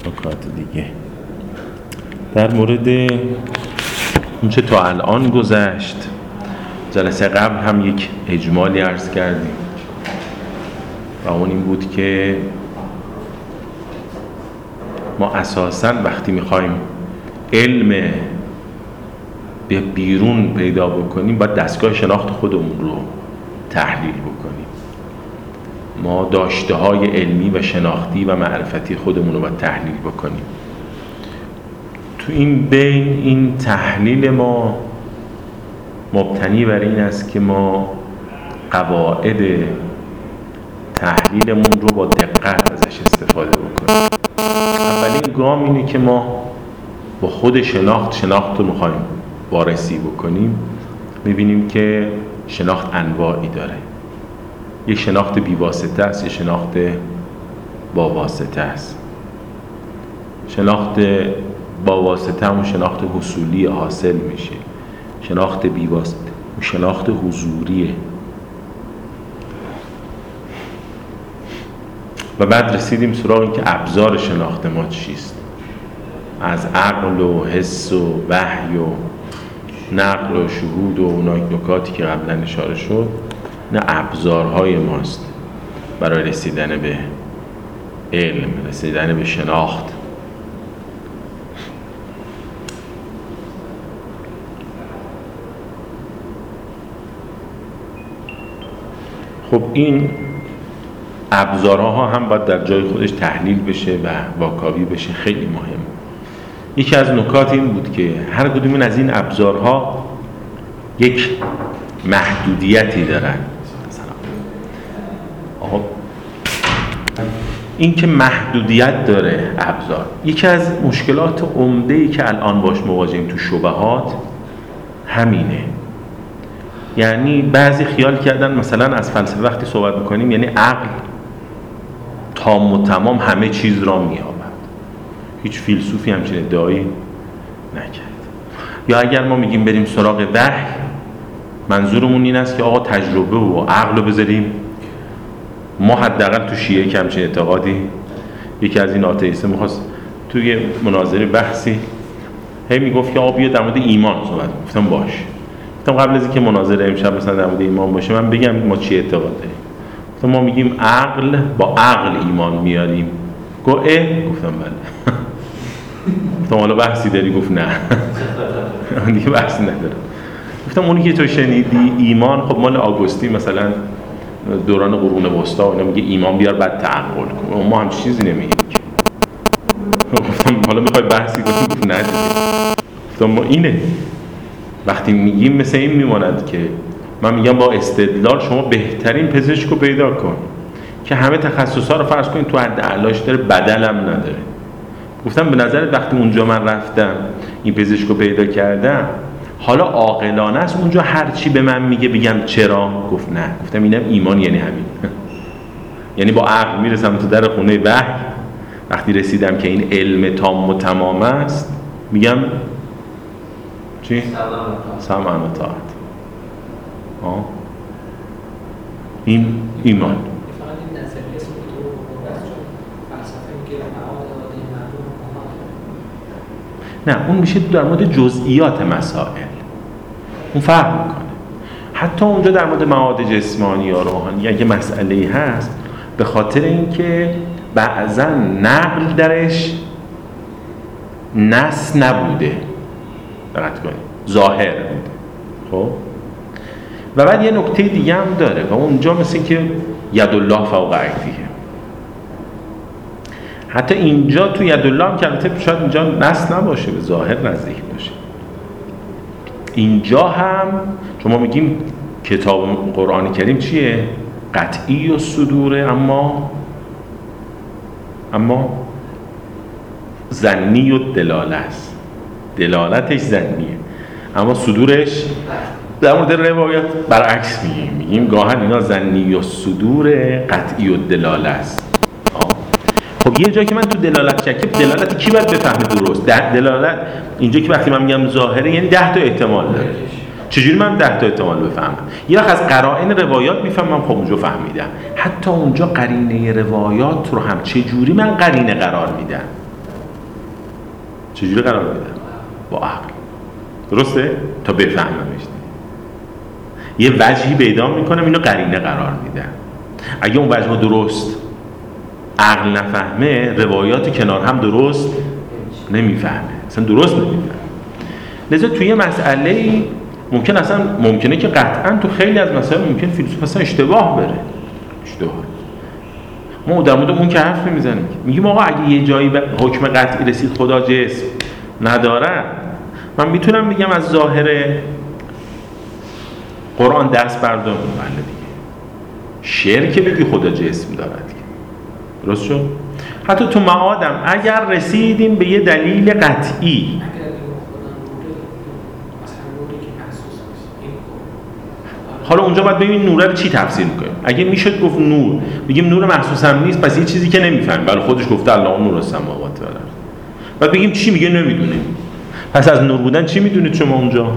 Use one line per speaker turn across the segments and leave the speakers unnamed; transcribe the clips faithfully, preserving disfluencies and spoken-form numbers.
نکات دیگه در مورد اون چه تا الان گذشت. جلسه قبل هم یک اجمالی عرض کردیم و اون این بود که ما اساساً وقتی میخوایم علم به بیرون پیدا بکنیم باید دستگاه شناخت خودمون رو تحلیل بکنیم. ما داشته های علمی و شناختی و معرفتی خودمون رو باید تحلیل بکنیم. تو این بین این تحلیل ما مبتنی بر این است که ما قواعد تحلیلمون رو با دقت ازش استفاده بکنیم. اولین گام اینه که ما با خود شناخت شناخت رو میخوایم وارسی بکنیم. میبینیم که شناخت انواعی داره. یک شناخت بیواسطه است، یک شناخت با واسطه است. شناخت با واسطه همون شناخت حصولی حاصل میشه. شناخت بیواسطه اون شناخت حضوریه. و بعد رسیدیم سراغ این که ابزار شناخت ما چیست. از عقل و حس و وحی و نقل و شهود و اون نکاتی که قبلا اشاره شد، نه ابزارهای ماست برای رسیدن به علم، رسیدن به شناخت. خب این ابزارها هم باید در جای خودش تحلیل بشه و واکاوی بشه. خیلی مهم. یکی از نکات این بود که هر کدوم از این ابزارها یک محدودیتی دارن. آها. این که محدودیت داره ابزار، یکی از مشکلات عمده‌ای که الان باش مواجهیم تو شبهات همینه. یعنی بعضی خیال کردن مثلا از فلسفه وقتی صحبت میکنیم یعنی عقل تام و تمام همه چیز را مییابد. هیچ فیلسوفی همچین ادعایی نکرد. یا اگر ما میگیم بریم سراغ وحی، منظورمون این است که آقا تجربه و عقل رو بذاریم. ما حداقل تو شیعه که همچین اعتقادی، یکی از این آتئیسته میخواست توی مناظره بحثی هی میگفت که آقا بیا در مورد ایمان صحبت. گفتم باش. گفتم قبل از اینکه مناظره امشب مثلا در مورد ایمان باشه من بگم ما چی اعتقاد داریم. گفتم ما میگیم عقل با عقل ایمان میاریم. گفت اه؟ گفتم بله. گفتم حالا بحثی داری؟ گفت نه. دیگه بحثی ندارم. گفتم اونی که تو شنیدی ایمان، خب مال آگوستین مثلا دوران قرون وسطا اینا میگه ایمان بیار بعد تعقل کن. ما هم چیزی نمیگیم. گفتم حالا میخوای بحثی کنی؟ گفت نه دیگه. گفتم ما اینه وقتی میگیم مثل این میماند که من میگم با استدلال شما بهترین پزشک رو پیدا کن که همه تخصصها رو فرض کنید تو حد اعلاش داره، بدلم نداره. گفتم به نظرت وقتی اونجا من رفتم این پزشک رو پیدا کردم حالا عاقلانه است اونجا هر چی به من میگه بگم چرا؟ گفت نه. گفتم اینم ایمان یعنی همین. یعنی با عقل میرسم تو در خونه وحی، وقتی رسیدم که این علم تام و تمام است میگم چی؟ سمع و طاعت. آه. این ایمان. نه اون میشه در مورد جزئیات مسائل، اون فرق میکنه. حتی اونجا در مورد معاد جسمانی یا روحانی اگه مسئله‌ای هست به خاطر اینکه بعضا نقل درش نص نبوده، دقت کنید، ظاهر بوده. خب و بعد یه نکته دیگه هم داره و اونجا مثل که یدالله فوق ایدیهم. حتی اینجا تو یدالله هم که البته شاید اینجا نص نباشه، به ظاهر نزدیک باشه. اینجا هم شما میگیم کتاب قرآن کریم چیه؟ قطعی و صدوره، اما اما ظنی و دلاله است. دلالتش ظنیه اما صدورش در مورد روایت برعکس میگیم. میگیم گاهن اینا ظنی و صدور، قطعی و دلاله است. خب یه جایی که من تو دلالت شکم، دلالت کی باید بفهمه درست؟ ده دلالت اینجا که وقتی من میگم ظاهره یعنی ده تا احتمال داره. چجوری من ده تا احتمال بفهمم؟ یه وقت از قرائن روایات میفهمم. خب اونجا فهمیدم. حتی اونجا قرینه روایات رو هم چجوری من قرینه قرار میدم؟ چجوری قرار میدم؟ با عقل. درسته؟ تا بفهممش. یه وجهی پیدا میکنم، اینو قرینه قرار میدم. اگه اون وجه درست عقل نفهمه، روایات کنار هم درست نمیفهمه، اصلا درست نمیفهمه. لذا توی مسئله ممکن اصلا ممکنه که قطعا تو خیلی از مسائل ممکن فیلسوف اصلا اشتباه بره. اشتباه. ما در مورد اون که حرف نمیزنیم، میگیم آقا اگه یه جایی به حکم قطعی رسید خدا جسم نداره، من میتونم بگم از ظاهر قرآن دست بردارم. بله دیگه. شعر که بگی خدا جسم دارد، درست شد؟ حتی تو معادم اگر رسیدیم به یه دلیل قطعی، حالا اونجا باید ببین نوره رو چی تفسیر میکنیم. اگه میشد گفت نور، بگیم نور محسوس هم نیست، پس یه چیزی که نمیفهمیم. برای خودش گفته الله نور السماوات و الارض. بعد بگیم چی میگه؟ نمیدونیم. پس از نور بودن چی میدونید شما اونجا؟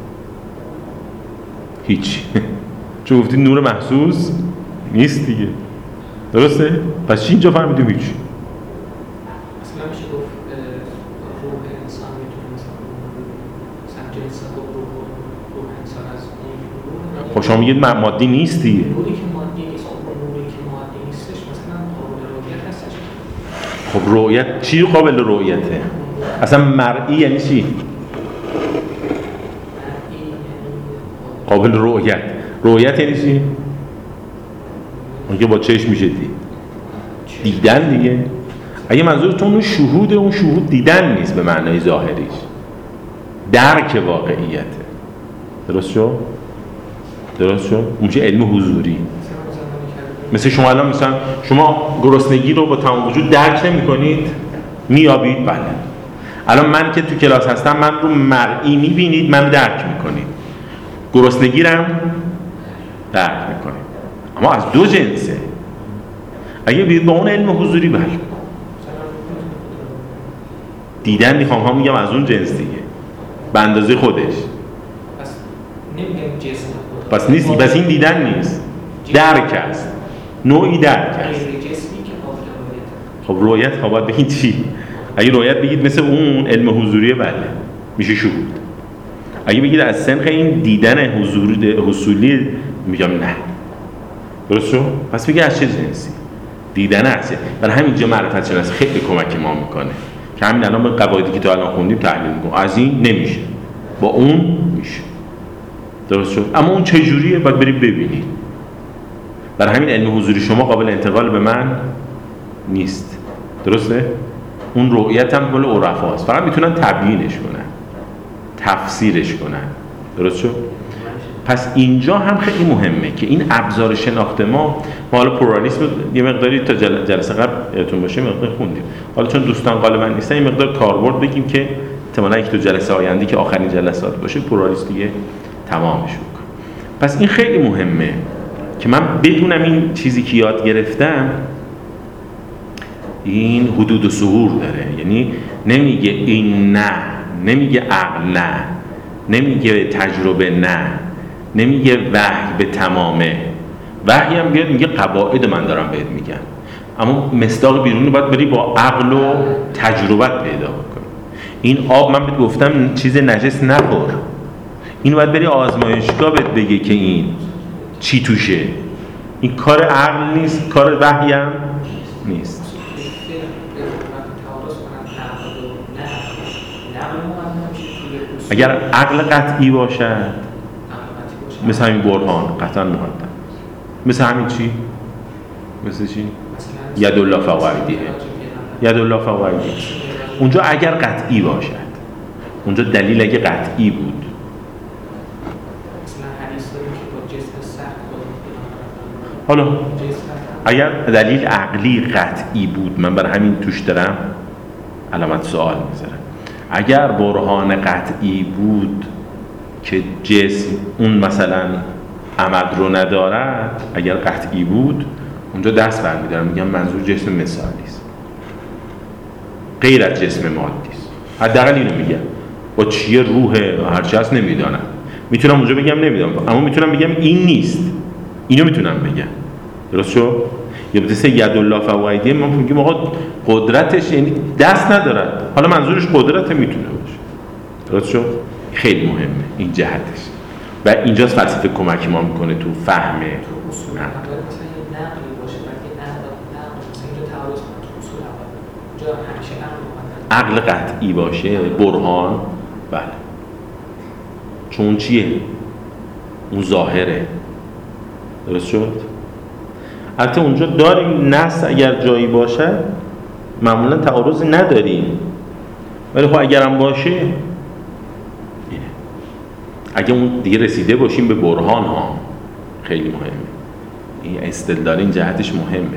هیچ. چون گفتید نور محسوس نیست دیگه. درسته؟ پس چی اینجا فهمیدیم؟ هیچ.
اصلا میشه گفت روح انسان میتونه مثلا جنس روح روح انسان از اون
خب شما میگید مادی نیست دیگه.
نوری که مادی نیست، اون نوری که مادی نیستش مثلا قابل رؤیت هستش.
خب رؤیت چی قابل رؤیته؟ اصلا مرئی یعنی چی؟ قابل رؤیت. رؤیت یعنی چی؟ اون که با چشم میشه دید. دیدن دیگه. اگه منظورتون اون شهود، اون شهود دیدن نیست به معنای ظاهریش، درک واقعیته. درست شد؟ درست شد؟ اون چه علم حضوری. مثل شما الان مثلا شما گرسنگی رو با تمام وجود درک نمی کنید؟ میابید؟ بله. الان من که تو کلاس هستم، من رو مرئی میبینید، من درک میکنید. گرسنگی رو درک میکنید. اما از دو جنسه. اگه بید با اون علم حضوری، بله. دیدن میخوام هم میگم از اون جنس دیگه، به اندازه خودش.
پس نمیگم جسم.
پس نیست، پس این دیدن نیست، درک است، نوعی درک است. خب رؤیت ها باید بگید چی؟ اگه رؤیت بگید مثل اون علم حضوریه، بله میشه شهود. اگه بگید از سنخ این دیدن حضوری حصولی، میگم نه. درست شد؟ پس بگید از چه جنسی؟ دیدن هست. برای همینجا معرفت شناسی خیلی کمک ما میکنه که همین الان به قواعدی که تا الان خوندیم تحلیل میکنم. از این نمیشه، با اون میشه. درست شد؟ اما اون چجوریه باید بریم ببینید. برای همین علم حضوری شما قابل انتقال به من نیست. درسته؟ اون رؤیت هم مال عرفاست، فقط میتونن تبیینش کنن، تفسیرش کنن. درست شد؟ پس اینجا هم خیلی مهمه که این ابزار شناخت ما، ما حالا پلورالیسم یه مقداری تا جل... جلسه قبل یادتون باشه مقدار خوندیم. حالا چون دوستان غالبا نیستن، این مقدار کاربرد بگیم که احتمالاً یک دو جلسه آینده که آخرین جلسات باشه پلورالیسم دیگه تمامش بکنه. پس این خیلی مهمه که من بدونم این چیزی که یاد گرفتم این حدود و ظهور داره. یعنی نمیگه این نه، نمیگه عقل نه، نمیگه تجربه نه، نمیگه وحی به تمامه. وحی هم بیاد میگه قواعد من دارم بهت میگم، اما مصداق بیرونی باید بری با عقل و تجربت پیدا بکنی. این آب من بهت گفتم چیز نجس نخور، این باید بری آزمایشگاه بهت بگه که این چی توشه. این کار عقل نیست، کار وحی هم نیست. اگر عقل قطعی باشد مثل همین برهان قطعا مقدم، مثل همین چی؟ مثل چی؟ ید الله فوق ایدیهم، ید الله فوق ایدیهم. اونجا اگر قطعی باشد، اونجا دلیل اگه قطعی بود. حالا اگر دلیل عقلی قطعی بود، من برای همین توش دارم علامت سوال میذارم. اگر برهان قطعی بود که جسم اون مثلا عمد رو ندارد، اگر قطعی بود اونجا دست برمیدارم میگم منظور جسم مثالی است، غیر از جسم مادی است. حداقل اینو میگم. با چیه روحه و هر چی هست نمیدونم، میتونم اونجا بگم نمیدونم، اما میتونم بگم این نیست، اینو میتونم بگم. درست شد؟ یا مثل یدالله فوق ایدیهم ما میگیم آقا قدرتش یعنی دست ندارد، حالا منظورش قدرت میتونه باشه. درست شد؟ خیلی مهمه این جهتش و اینجاست فلسفه کمک ما میکنه تو فهم
اصولا نقلی باشه ولی نقل نقل مثلا اینجا تعارض کنه تو اصول اول جا همیشه نقل
عقل قطعی باشه برهان، بله چون چیه؟ اون ظاهره. درست شد؟ البته اونجا داریم نص اگر جایی باشه معمولا تعارض نداریم، ولی خب اگرم باشه اینه. اگه اون دیگه رسیده باشیم به برهان ها خیلی مهمه، این استدلال این جهتش مهمه.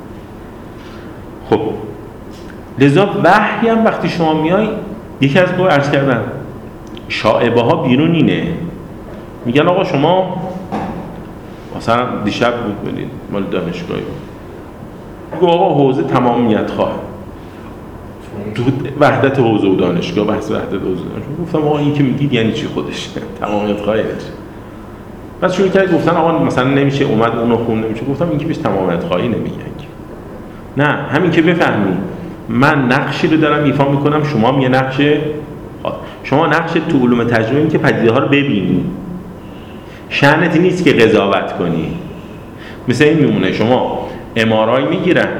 خب لذا وحی هم وقتی شما میای یکی از دو عرض کردم شائبه ها بیرون اینه، میگن آقا شما مثلا دیشب بود بودید مال دانشگاهی بود، میگه آقا حوزه تمامیت خواه تو وحدت حوزه و دانشگاه، بحث وحدت حوزه و دانشگاه. گفتم آقا این که میگید یعنی چی خودش تمامیت خواهی چی؟ بعد شروع کرد گفتن آقا مثلا نمیشه اومد اونو خون نمیشه. گفتم این که بهش تمامیت خواهی نمیگن، نه همین که بفهمی من نقشی رو دارم ایفا میکنم، شما هم یه نقش، شما نقش تو علوم تجربه این که پدیده ها رو ببینی، شأنت نیست که قضاوت کنی. مثل این میمونه شما ام آر آی میگیرن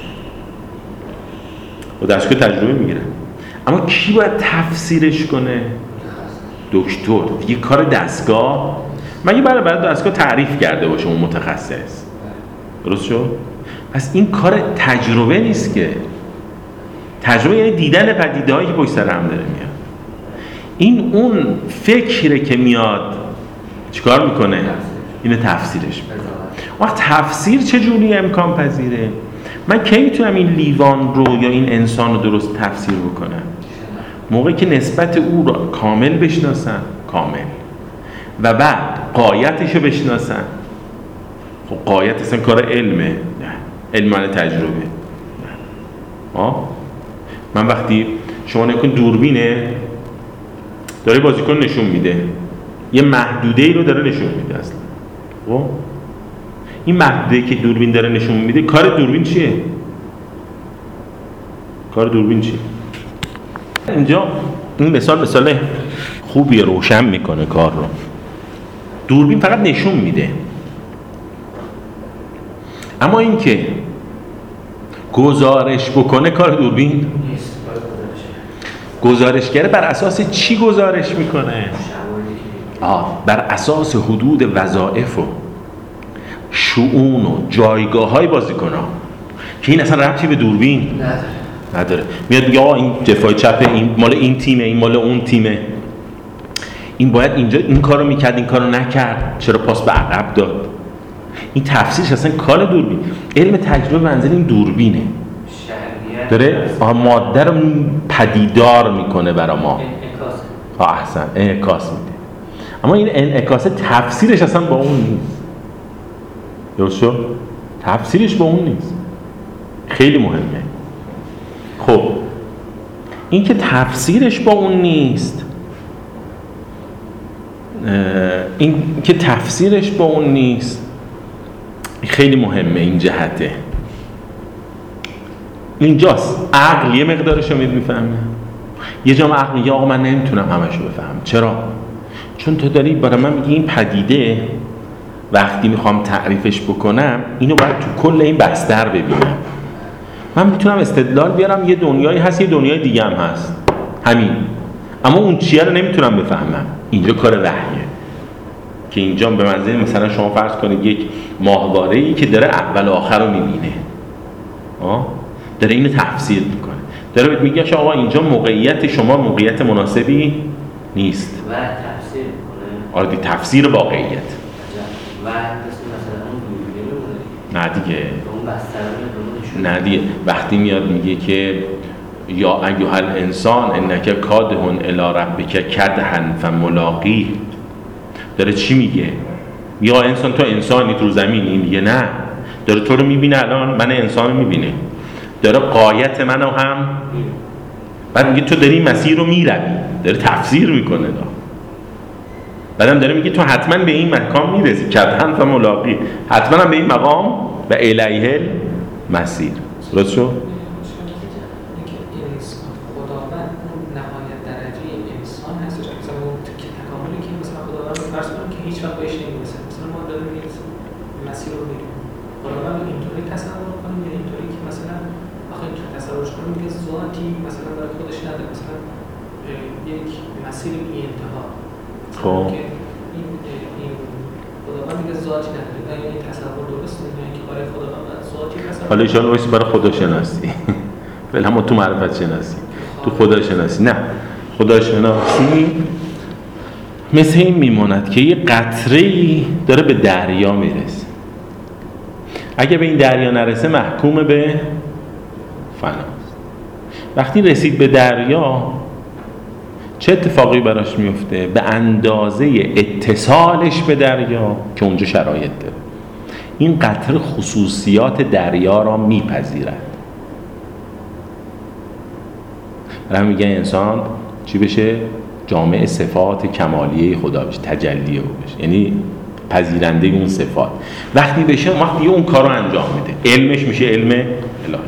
و دستگاه تجربه میگیرن، اما کی باید تفسیرش کنه؟ دکتر. دیگه کار دستگاه مگه برای برای دستگاه تعریف کرده باشه اون متخصص؟ درست شد؟ پس این کار تجربه نیست که. تجربه یعنی دیدن پدیده هایی که پشت سر هم داره میاد. این اون فکره که میاد چیکار میکنه؟ اینو تفسیرش میکنه. وقت تفسیر چجوری امکان پذیره؟ من کی میتونم این لیوان رو یا این انسان رو درست تفسیر بکنم؟ موقعی که نسبت او رو کامل بشناسم، کامل، و بعد قایتش رو بشناسم. خب قایت اصلا کار علمه، نه علم معنی تجربه. نه آه؟ من وقتی شما نکن دوربینه داره بازیکن نشون میده، یه محدوده ای رو داره نشون میده اصلا. خب این محدوده که دوربین داره نشون میده، کار دوربین چیه؟ کار دوربین چیه؟ اینجا این مثال مثال خوبی روشن میکنه کار رو. دوربین فقط نشون میده، اما این که گزارش بکنه کار دوربین نیست. گزارشگر بر اساس چی گزارش میکنه؟ آه بر اساس حدود وظایف و شؤون و جایگاه های بازیکن ها که این اصلا ربطی به دوربین نداره. نداره. میاد میگه آقا این دفاع چپه، این مال این تیمه، این مال اون تیمه، این باید اینجا این کارو میکرد این کارو نکرد، چرا پاس به عقب داد. این تفسیرش اصلا کار دوربین. علم تجربه منزل این دوربینه، داره ماده رو پدیدار میکنه برای ما. آه احسن انعکاس میده، اما این انعکاس تفسیرش اصلا با اون نیست. درست شد؟ تفسیرش با اون نیست. خیلی مهمه. خب این که تفسیرش با اون نیست، این که تفسیرش با اون نیست خیلی مهمه. این جهته اینجاست. عقل یه مقدارش رو میفهمه، یه جا عقل میگه آقا من نمیتونم همش رو بفهمم. چرا؟ چون تو داری برای من میگی این پدیده وقتی میخوام تعریفش بکنم اینو باید تو کل این بستر ببینم. من میتونم استدلال بیارم یه دنیایی هست یه دنیای دیگه هم هست، همین، اما اون چیه رو نمیتونم بفهمم. اینجا کار وحیه که اینجا به منزله مثلا شما فرض کنید یک ماهواره‌ای که داره اول و آخر رو میبینه، آه داره اینو تفسیر میکنه، داره بهت میگه که آقا اینجا موقعیت شما موقعیت مناسبی نیست
و تفسیر میکنه.
آره دی تفسیر واقعیت.
و مثلا اون دوربین
نه دیگه
اون بستر
نه دیگه وقتی میاد میگه که یا ایها الانسان انک کادحون الی ربک کدحا فملاقیه، داره چی میگه؟ یا انسان تو انسانی تو زمینی؟ میگه نه، داره تو رو میبینه، الان من انسان رو میبینه، داره قایت منو هم، بعد میگه تو داری مسیر رو میروی، داره تفسیر میکنه دا. بعدم داره میگه تو حتما به این مقام میرسی، کدحا فملاقیه، حتما هم به این مقام و الیه المصیر. درست شد؟
خداوند اون نهایت درجه انسان هستش، مثلا اون تکاملی که مثلا خداوند فرض کنیم که هیچ وقت بهش نمیرسه، مثلا ما داریم میرسیم مسیر رو میریم، خداوند اینطوری تصور کنیم یا اینطوری که مثلا آخه اینطوری تصورش کنیم که ذاتی مثلا برای خودش نداره، مثلا یک مسیر بی انتها.
خب
که این این خداوند دیگه ذاتی نداره. آیا این تصور درسته یا اینکه برای خداوند ذاتی تصور؟
حالا ایشان واسه برای خداشناسی فعلا ما تو معرفت شناسی، تو خداشناسی نه. خداشناسی مثل این میماند که یه قطره‌ای داره به دریا میرسه، اگه به این دریا نرسه محکوم به فناست. وقتی رسید به دریا چه اتفاقی براش میفته؟ به اندازه اتصالش به دریا که اونجا شرایط داره، این قطره خصوصیات دریا را میپذیرد. برای میگن انسان چی بشه؟ جامع صفات کمالیه خدا بشه، تجلیه او بشه، یعنی پذیرنده اون صفات. وقتی بشه وقتی اون کار رو انجام میده، علمش میشه علم الهی.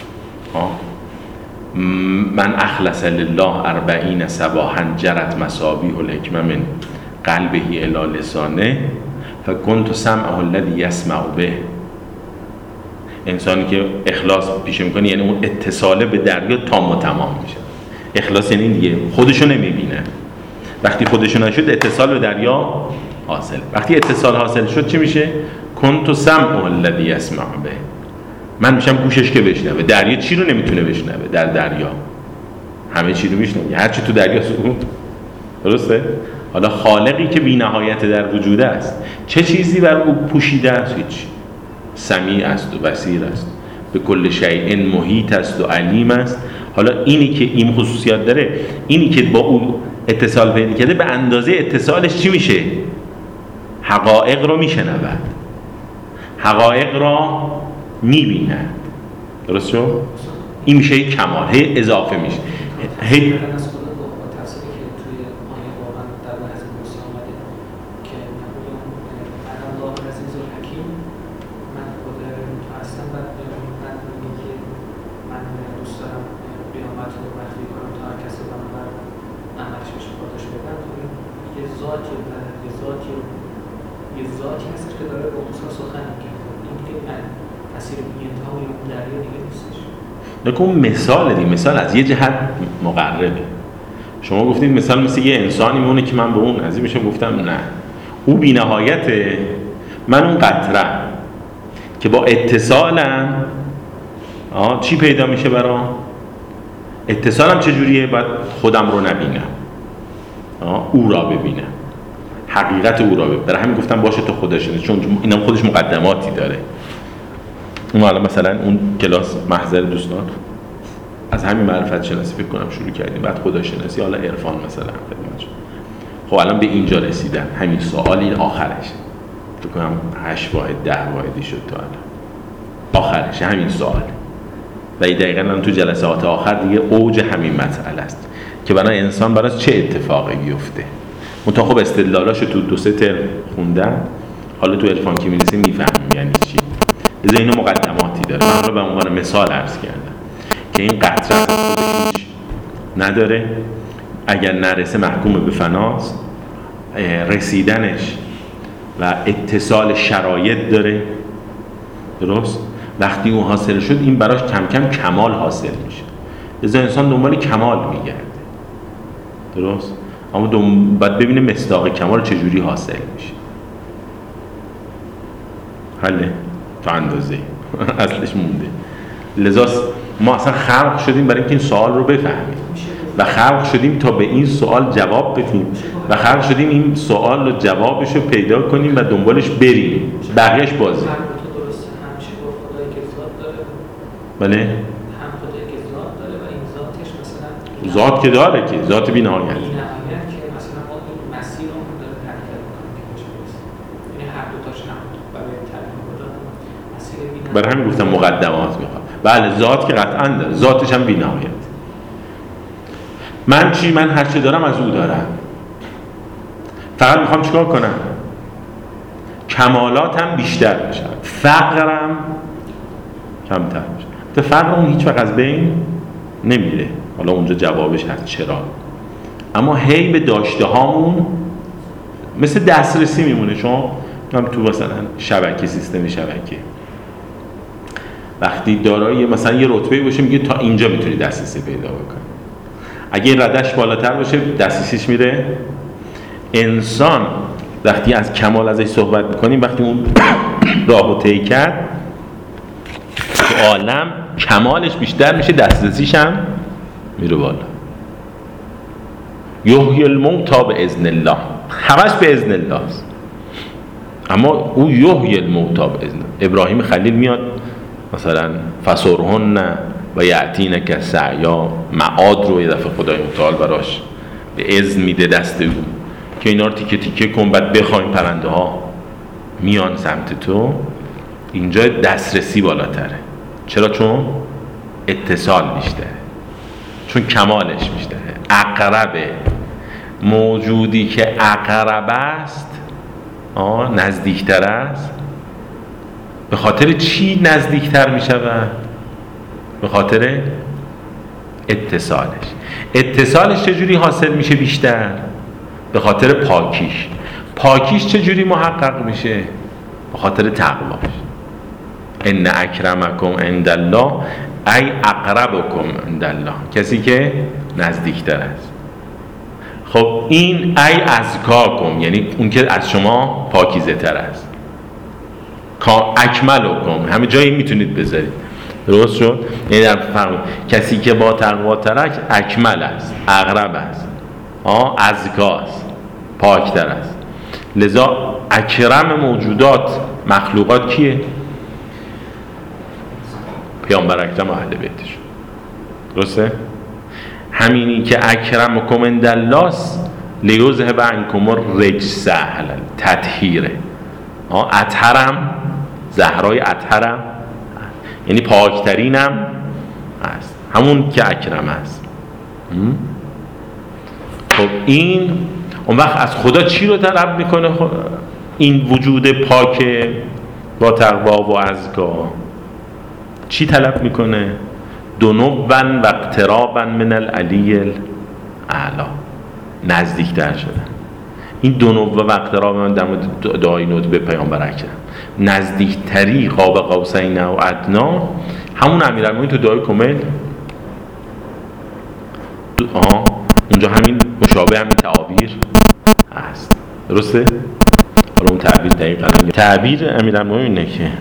من اخلص لله اربعین صباحا جرت مصابیح الحکمه من قلبه الی لسانه فکنت سمعه الذی یسمع به. انسانی که اخلاص پیشه میکنه یعنی اون اتصاله به دریا تام و تمام میشه. اخلاص یعنی دیگه خودشو نمیبینه، وقتی خودشو نشد اتصال به دریا حاصل. وقتی اتصال حاصل شد چی میشه؟ کنت سمعه الذی یسمع به، من میشم گوشش که بشنوه. دریا چی رو نمیتونه بشنوه؟ در دریا همه چی رو میشنوه، هر چی تو دریا سکوت. درسته؟ حالا خالقی که بی نهایت در وجود است چه چیزی بر او پوشیده است؟ هیچ. سمیع است و بصیر است، به کل شیء محیط است و علیم است. حالا اینی که این خصوصیات داره، اینی که با او اتصال پیدا کرده، به اندازه اتصالش چی میشه؟ حقایق رو میشنود، حقایق را میبیند. درست شد؟ این میشه کمال، هی اضافه میشه. هی نکن مثال دی مثال از یه جهت مقربه. شما گفتید مثال مثل یه انسانی مونه که من به اون نزدیک میشم، گفتم نه، او بی نهایته، من اون قطره که با اتصالم آه چی پیدا میشه برام؟ اتصالم چجوریه؟ باید خودم رو نبینم، آه او را ببینم، حقیقت او را ببینم. برای همین گفتم باشه تو خودش، چون اینم خودش مقدماتی داره. اون حالا مثلا اون کلاس محضر دوستان از همین معرفت شناسی فکر کنم شروع کردیم، بعد خداشناسی، حالا عرفان مثلا خدمتشون. خب الان به اینجا رسیدن، همین سوال این آخرش فکر کنم هشت واحد ده واحدی شد تا الان، آخرش همین سوال. و این دقیقاً الان تو جلسات آخر دیگه اوج همین مسئله است که برای انسان برای چه اتفاقی بیفته. منتها خب استدلالاشو تو دو سه ترم خوندن، حالا تو عرفان که میرسه میفهمیم یعنی چی. لذا اینو مقدماتی داره. من رو به عنوان مثال عرض کردم که این قطره از خودش هیچ نداره، اگر نرسه محکوم به فناست، رسیدنش و اتصال شرایط داره. درست؟ وقتی اون حاصل شد این براش کم کم کمال حاصل میشه. لذا انسان دنبال کمال میگرده. درست؟ اما دنبال باید ببینه مصداق کمال چجوری حاصل میشه. حله تا اندازه اصلش مونده. لذا ما اصلا خلق شدیم برای اینکه این سوال رو بفهمیم و خلق شدیم تا به این سوال جواب بدیم و خلق شدیم این سوال رو جوابش رو پیدا کنیم و دنبالش بریم. بقیهش بازی. بله؟ هم
خدایی که ذات داره و این ذاتش مثلا
ذات که داره که ذات بی نهایت.
بی نهایت که مثلا ما این مسیر رو داره تحقیق می‌کنیم که بشه برسیم. یعنی هر دو تاش هم برای تعریف خدا مسیر بی نهایت.
برای همین گفتم مقدمات میخواد. بله ذات که قطعاً داره، ذاتش هم بی نهایت. من چی؟ من هر چه دارم از او دارم. فقط میخوام چیکار کنم؟ کمالات هم بیشتر بشن، فقرم کمتر بشه. فقر اون هیچ وقت از بین نمیره. حالا اونجا جوابش هست چرا، اما هی به داشته هامون مثل دسترسی میمونه. شما هم تو مثلا شبکه، سیستم شبکه، وقتی دارای مثلا یه رتبه باشه میگه تا اینجا میتونی دسترسی پیدا بکنی، اگه این ردش بالاتر باشه دسترسیش میره. انسان وقتی از کمال ازش صحبت میکنیم، وقتی اون راهو طی کرد تو عالم کمالش بیشتر میشه، دسترسیش هم میره بالا. یحیی الموتی باذن الله، همش به اذن الله است، اما او یحیی الموتی باذن. ابراهیم خلیل میاد مثلا فسرهن و یأتینک سعیا، معاد رو یه دفعه خدای متعال براش به اذن میده دست او که اینا رو تیکه تیکه کن، بعد بخوایم پرنده ها میان سمت تو. اینجا دسترسی بالاتره. چرا؟ چون اتصال بیشتره، چون کمالش بیشتره. اقربه، موجودی که اقرب است آه نزدیکتر است. به خاطر چی نزدیکتر می شود؟ به خاطر اتصالش. اتصالش چجوری حاصل میشه بیشتر؟ به خاطر پاکیش. پاکیش چجوری محقق میشه؟ به خاطر تقواش. ان اکرمکم عند الله ای اقربکم عند الله، کسی که نزدیکتر است. خب این ای ازکاکم یعنی اون که از شما پاکیزه تر است. اکملکم همه جایی میتونید بذارید، درست شد؟ یعنی در فرق کسی که با تقوا ترک اکمل است، اقرب است، آه ازکاست، پاکتر است. لذا اکرم موجودات مخلوقات کیه؟ پیامبر اکرم و اهل بیتش. درسته؟ همینی که اکرمکم عند الله است لیذهب عنکم الرجس تطهیره. آه اطهرم، زهرای اطهرم یعنی پاکترینم است، همون که اکرم است. خب این اون وقت از خدا چی رو طلب میکنه؟ این وجود پاک با تقوا و ازکا چی طلب میکنه؟ دنوبا و اقترابا من العلی الاعلی، نزدیکتر شدن. این دنو و اقتراب من در مورد دعای ندبه پیامبر اکرم، نزدیکتری قاب قوسین و ادنا، همون امیرالمومنین تو دعای کامل. آها اونجا همین مشابه همین تعابیر هست، درسته؟ حالا اون تعبیر دقیقا تعبیر امیرالمومنین اینه که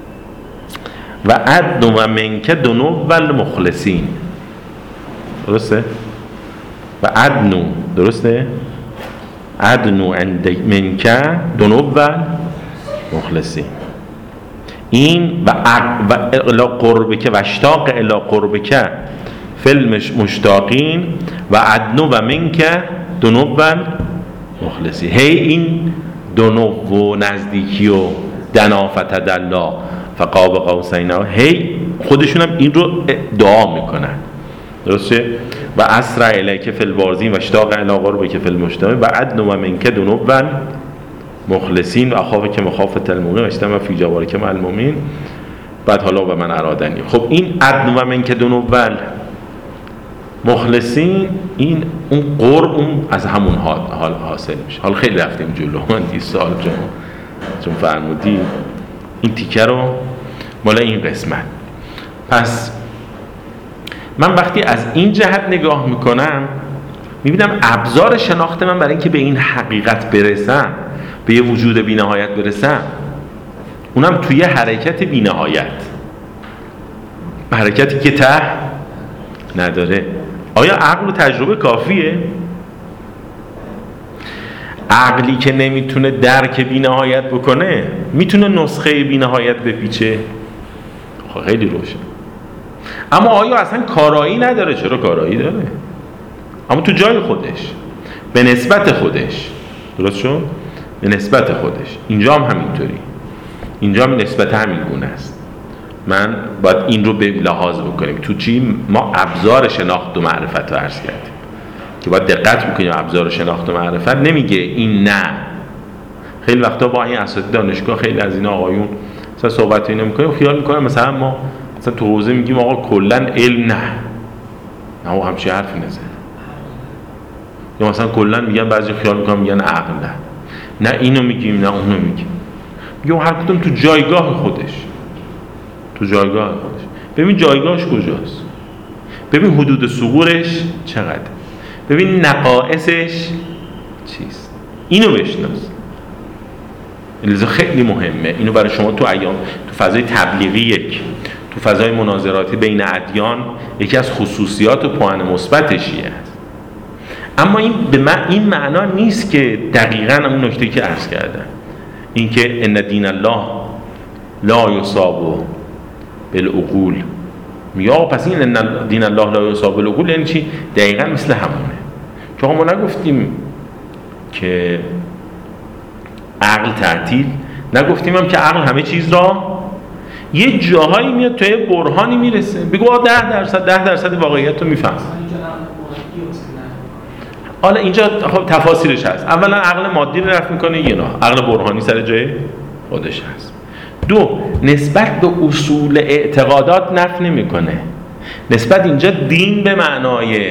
و ادنو و منک دنو و المخلصین، درسته؟ و ادنو، درسته؟ ادنو عند منک دنو و مخلصین. این و و الی قربک و اشتاق الی قربک فیلمش مشتاقین و ادنو و منک دنو و مخلصین. هی این دنو و نزدیکی و دنا فتدلا فقاب قوسین، هی خودشون هم این رو دعا میکنن، درسته؟ و اسرع الیک فی البارزین و اشتاق الی قربک فی المشتاقین و ادنو و منک دنو و مخلصین و اخاف که مخافت المؤمنین و اجتمع فی جوارک مع المؤمنین. بعد حالا به من ارادنی. خب این ادنو و منک دنو و مخلصین، این اون قرب اون از همون حال حاصل میشه. حالا خیلی رفتیم جلو، من این سال چون چون فرمودی این تیکه رو مال این قسمت. پس من وقتی از این جهت نگاه میکنم میبینم ابزار شناخت من برای اینکه به این حقیقت برسم، به یه وجود بی‌نهایت برسم، اونم توی حرکت بی‌نهایت، حرکتی که ته نداره. آیا عقل و تجربه کافیه؟ عقلی که نمیتونه درک بی‌نهایت بکنه میتونه نسخه بی‌نهایت بپیچه؟ خیلی روشن. اما آیا اصلا کارایی نداره؟ چرا کارایی داره، اما تو جای خودش، به نسبت خودش، درست شد؟ به نسبت خودش. اینجا هم همینطوری، اینجا هم نسبت همین گونه است. من باید این رو به لحاظ بکنیم. تو چی؟ ما ابزار شناخت و معرفت رو عرض کردیم که باید دقت بکنیم. ابزار شناخت و معرفت نمیگه این نه، خیلی وقتا با این اساتید دانشگاه خیلی از اینا آقایون مثلا صحبت اینا میکنیم خیال میکنم مثلا ما مثلا تو حوزه میگیم آقا کلا علم نه نه او همچین حرفی نزن، یا مثلا کلا میگن بعضی خیال میکنم میگن عقل نه نه اینو میگیم نه اونو میگیم، میگم هر کدوم تو جایگاه خودش تو جایگاه خودش ببین جایگاهش کجاست، ببین حدود ثغورش چقدر، ببین نقائصش چیست، اینو بشناس. لذا خیلی مهمه اینو برای شما تو ایام تو فضای تبلیغی یک تو فضای مناظراتی بین ادیان یکی از خصوصیات و پوان مثبتشیه. اما این به من این معنا نیست که دقیقاً اون نکته‌ای که عرض کردم این که ان دین الله لا یصاب بالعقول، میگه آقا پس این ان دین الله لا یصاب بالعقول یعنی چی؟ دقیقاً مثل همونه. چون ما نگفتیم که عقل تعطیل، نگفتیم هم که عقل همه چیز را یه جاهایی میاد توی برهانی میرسه بگو آقا ده درصد ده درصد واقعیت رو میفهم. حالا اینجا خب تفاصیلش هست. اولا عقل مادی رو رفع میکنه، یه نه عقل برهانی سر جای خودش هست. دو، نسبت به اصول اعتقادات نفی نمیکنه. نسبت اینجا دین به معنای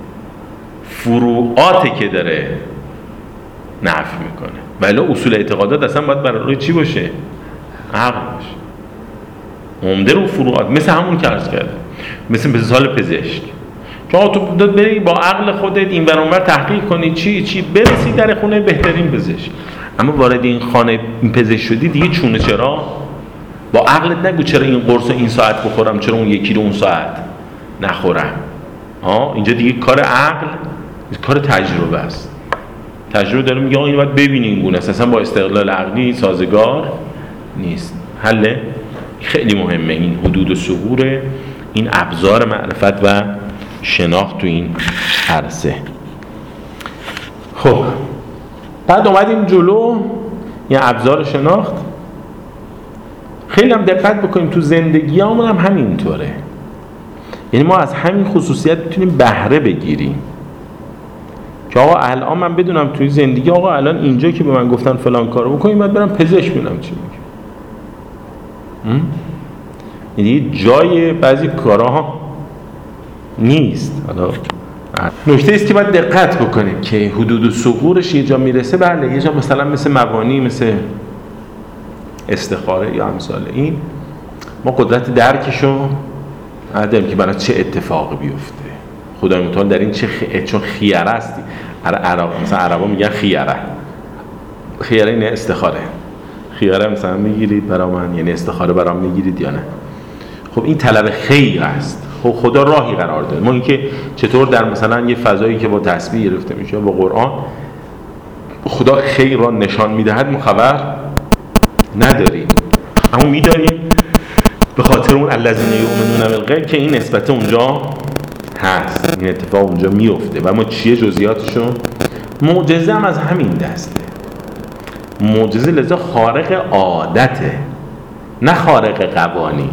فروعاتی که داره نفی میکنه، ولی اصول اعتقادات اصلا باید برای روی چی باشه؟ عقل باشه، عمده رو فروعات، مثل همون که عرض کرده، مثل مثال پزشک. چون تو داد بری با عقل خودت این ور اون ور تحقیق کنی چی چی برسی در خونه بهترین پزشک، اما وارد این خانه پزشک شدی دیگه چونه چرا؟ با عقلت نگو چرا این قرص این ساعت بخورم چرا اون یکی رو اون ساعت نخورم. ها اینجا دیگه کار عقل کار تجربه است. تجربه داره میگه آقا اینو باید ببینی این گونه است، اصلا با استقلال عقلی سازگار نیست. حل خیلی مهمه این حدود و ثغور این ابزار معرفت و شناخت تو این عرصه. خب بعد اومدیم جلو این ابزار شناخت، خیلی هم دقت بکنیم تو زندگی همون هم همینطوره، یعنی ما از همین خصوصیت میتونیم بهره بگیریم که آقا الان من بدونم توی زندگی آقا الان اینجا که به من گفتن فلان کارو بکنیم باید برم پزشک ببینم چی میگه. یعنی جای بعضی کارها نیست. حالا نکته است که باید دقت بکنیم که حدود و ثغورش یه جا میرسه، بله یه جا مثلا مثل مبانی مثل استخاره یا امثال این ما قدرت درکشو نداریم که برای چه اتفاقی بیفته. خدای متعال در این چه خ... چون خیاره هستی عرب مثلا عربا میگن خیاره، خیاره اینه استخاره، خیاره مثلا میگیرید برای من یعنی استخاره برام میگیرید یا نه. خب این طلب خیر است. خب خدا راهی قرار داده ما اینکه چطور در مثلا یه فضایی که با تسبیح گرفته میشه با قرآن خدا خیر را نشان میدهد ما خبر نداریم، اما میداریم به خاطر اون الذین یؤمنون بالغیب که این نسبت اونجا هست، این اتفاق اونجا میفته و ما چیه جزئیاتشو. معجزه هم از همین دسته. معجزه لذا خارق عادته نه خارق قوانین.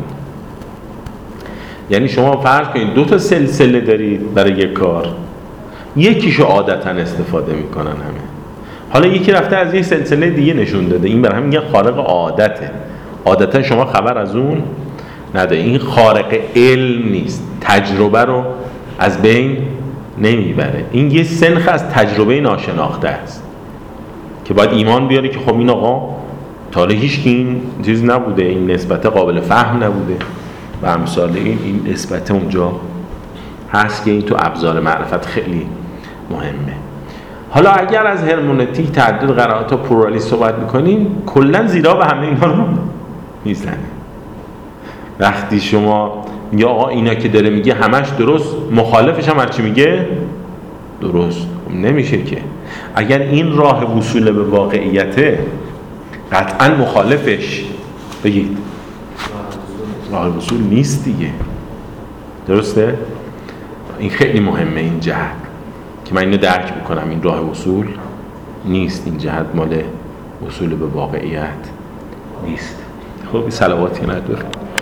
یعنی شما فرض کنید دو تا سلسله دارید برای یک کار، یکیشو عادتا استفاده میکنن همه، حالا یکی رفته از یک سلسله دیگه نشون داده، این برای هم میگن خارق عادته. عادتا شما خبر از اون نداره. این خارق علم نیست، تجربه رو از بین نمیبره. این یه سنخ از تجربه ناشناخته است که باید ایمان بیاره که خب این آقا تا حالا هیچ کی این چیز نبوده، این نسبت قابل فهم نبوده و امثال این این نسبت اونجا هست که این تو ابزار معرفت خیلی مهمه. حالا اگر از هرمونتیک تعدد قرائت و پلورالیسم صحبت میکنیم کلا زیرا به همه اینا رو میزنه. وقتی شما یا آقا اینا که داره میگه همش درست، مخالفش هم هرچی میگه درست نمیشه که. اگر این راه وصول به واقعیته قطعا مخالفش بگید راه وصول نیست دیگه. درسته؟ این خیلی مهمه این جهت که من اینو درک بکنم، این راه وصول نیست، این جهت مال وصول به واقعیت نیست. خب صلواتی نداره.